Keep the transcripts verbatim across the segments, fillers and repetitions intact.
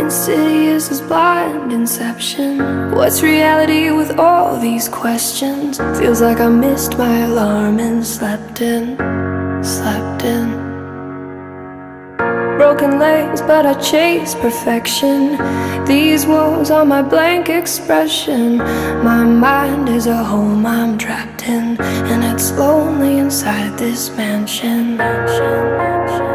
Insidious as blind inception. What's reality with all these questions? Feels like I missed my alarm and slept in, slept in. Broken legs, but I chase perfection. These walls are my blank expression. My mind is a home I'm trapped in, and it's lonely inside this mansion, mansion, mansion.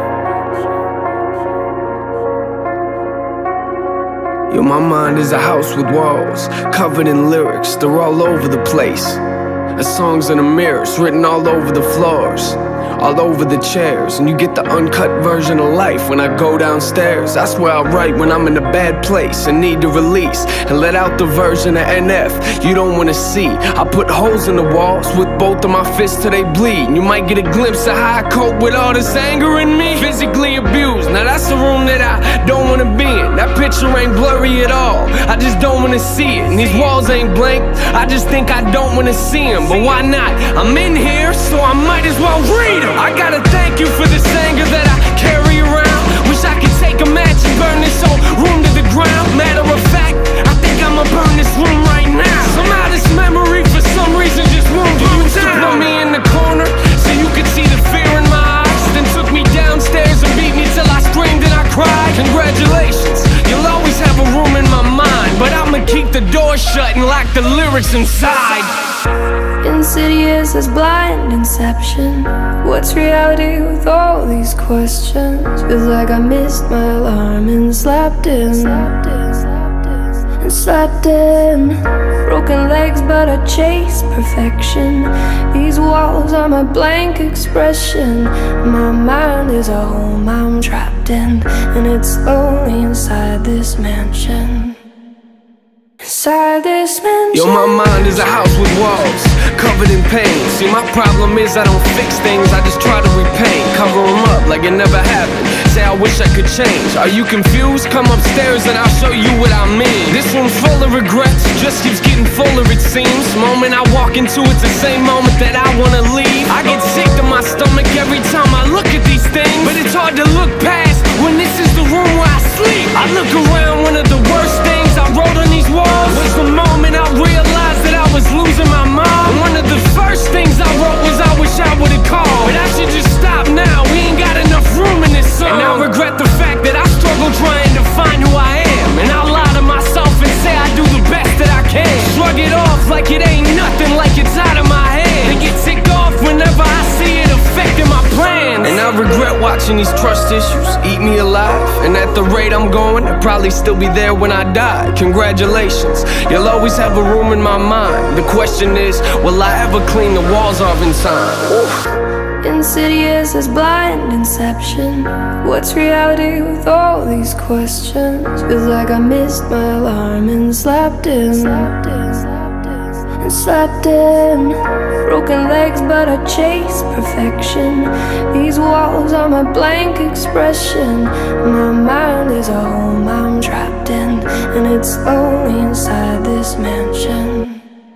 Yo, my mind is a house with walls, covered in lyrics, they're all over the place. The songs in the mirrors, written all over the floors, all over the chairs. And you get the uncut version of life when I go downstairs. That's where I write when I'm in a bad place and need to release, and let out the version of N F you don't wanna see. I put holes in the walls with both of my fists till they bleed, and you might get a glimpse of how I cope with all this anger in me. Physically abused, now that's the room that I don't wanna be in. That picture ain't blurry at all, I just don't wanna see it. And these walls ain't blank, I just think I don't wanna see them. But why not? I'm in here, so I might as well read them. I gotta thank you for this anger that I carry around. Wish I could take a match and burn this whole room to the ground. Matter of fact, I think I'ma burn this room right now. Somehow this memory for some reason just won't go down. You used to put me in the corner so you could see the fear in my eyes, then took me downstairs and beat me till I screamed and I cried. Congratulations, you'll always have a room in my mind, but I'ma keep the door shut and lock the lyrics inside. Insidious as blind inception. What's reality with all these questions? Feels like I missed my alarm and slept in, and slept in. Broken legs, but I chase perfection. These walls are my blank expression. My mind is a home I'm trapped in, and it's lonely inside this mansion. Inside this mansion. Yo, my mind is a house with walls, covered in pain. See, my problem is I don't fix things, I just try to repaint. Cover them up like it never happened. Say I wish I could change. Are you confused? Come upstairs and I'll show you what I mean. This room's full of regrets, just keeps getting fuller it seems. Moment I walk into it's the same moment that I wanna leave. I get sick to my stomach every time I look at these things, but it's hard to look past when this is the room where I sleep. I look around, one of the worst things I wrote on these walls was the moment I realized that I was losing my mom. And one of the first things I wrote was I wish I would've called, but I should just stop now, we ain't got enough room in this song. And I regret the fact that I struggle trying to find who I am, and I lie to myself and say I do the best that I can. Shrug it off like it ain't nothing, like it's out of my hand, and get ticked off whenever I see it affecting my plans. And I regret watching these trust issues eat me alive, and at the rate I'm going, I'll probably still be there when I die. Congratulations, you'll always have a room in my mind. The question is, will I ever clean the walls off in time? Oof. Insidious as blind inception. What's reality with all these questions? Feels like I missed my alarm and slept in, and slept in. Broken legs, but I chase perfection. These walls are my blank expression. My mind is a home I'm trapped in, and it's lonely inside this mansion.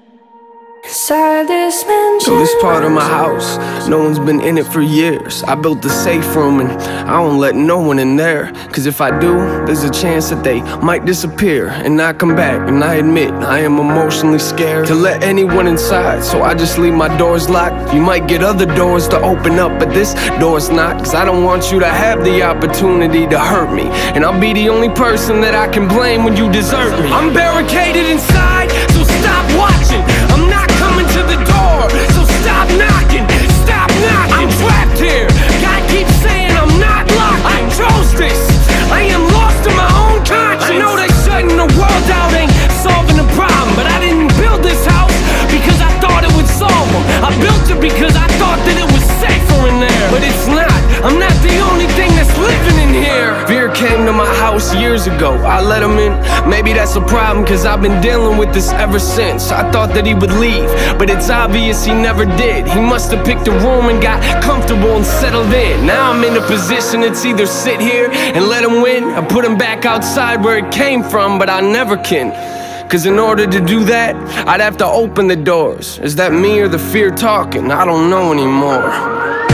Inside this mansion. So this part of my house, no one's been in it for years. I built the safe room and I don't let no one in there, cause if I do, there's a chance that they might disappear and not come back. And I admit, I am emotionally scared to let anyone inside, so I just leave my doors locked. You might get other doors to open up, but this door's not, cause I don't want you to have the opportunity to hurt me, and I'll be the only person that I can blame when you desert me. I'm barricaded inside, so stop watching. I'm not coming to the door, so stop knocking, stop knocking. I'm trapped here, God keeps saying I'm not locked. I chose this, I am lost in my own conscience. I know that shutting the world out ain't solving the problem, but I didn't build this house because I thought it would solve them. I built it because I thought that it was safer in there, but it's not. I'm not the only thing that's living in here. Fear came to my house years ago, I let him in. Maybe that's a problem, cause I've been dealing with this ever since. I thought that he would leave, but it's obvious he never did. He must have picked a room and got comfortable and settled in. Now I'm in a position, it's either sit here and let him win, or put him back outside where it came from, but I never can. Cause in order to do that, I'd have to open the doors. Is that me or the fear talking? I don't know anymore.